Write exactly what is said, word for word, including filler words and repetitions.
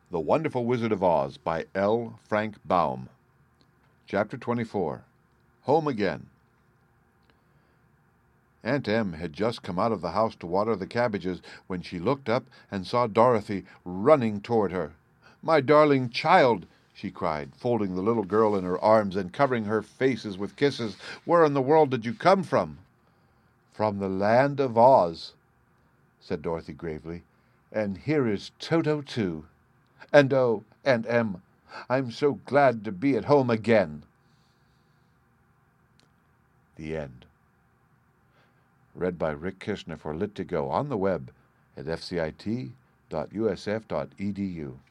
The Wonderful Wizard of Oz by L. Frank Baum. Chapter twenty-four. Home Again. Aunt Em had just come out of the house to water the cabbages when she looked up and saw Dorothy running toward her. "My darling child!" she cried, folding the little girl in her arms and covering her faces with kisses. "Where in the world did you come from?" "From the land of Oz," said Dorothy gravely. "And here is Toto, too. And oh, Aunt Em, I'm so glad to be at home again." The End. Read by Rick Kishner for Lit to Go on the web at f c i t dot u s f dot e d u.